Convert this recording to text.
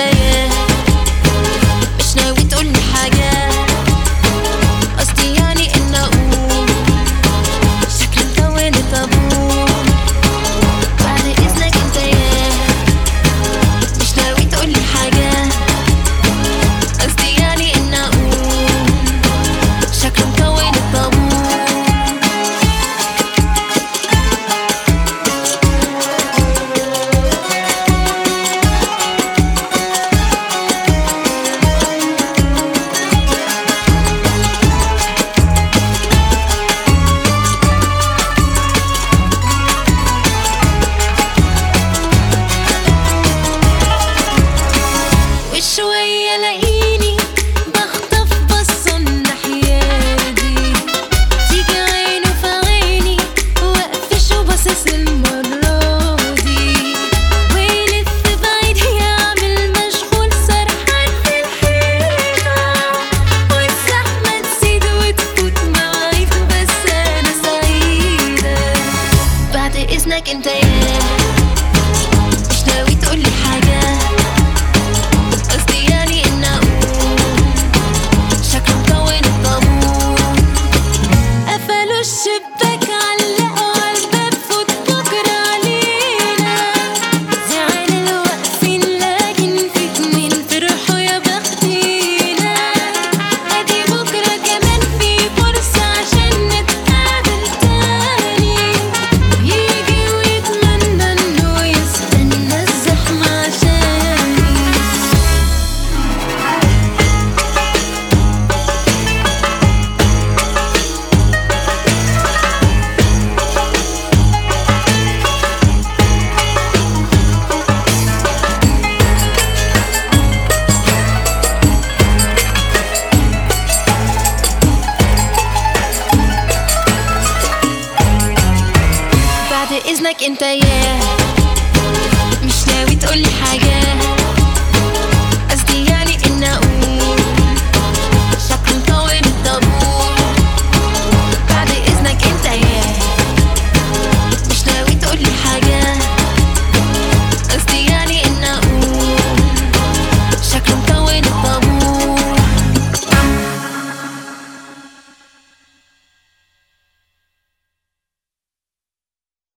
ياه مش ناوي تقولي حاجة، قصدي يعني ان اقول شكلك كون الطابور. بعد اذنك انت ياه مش ناوي تقولي حاجة، قصدي يعني ان اقول شكلك كون الطابور. شوية لاقيني بخطف بصة ناحيادي، تيجي عينه في عيني وقفش وباصص المرة دي، ويلف بعيد يعمل مشغول سرحان في الحيطة، والزحمة تزيد وتفوت مواعيد بس أنا سعيدة. بعد إذنك أنت ياه مش ناوي تقولي حاجة، الشباك علقوا عالباب فوت بكرة علينا، زعل الواقفين لكن في اتنين فرحوا يا بختينا، ادي بكرة كمان في فرصة عشان نتقابل تاني، يجي ويتمنى انه يستنى الزحمة عشاني. بعد إذنك أنت يا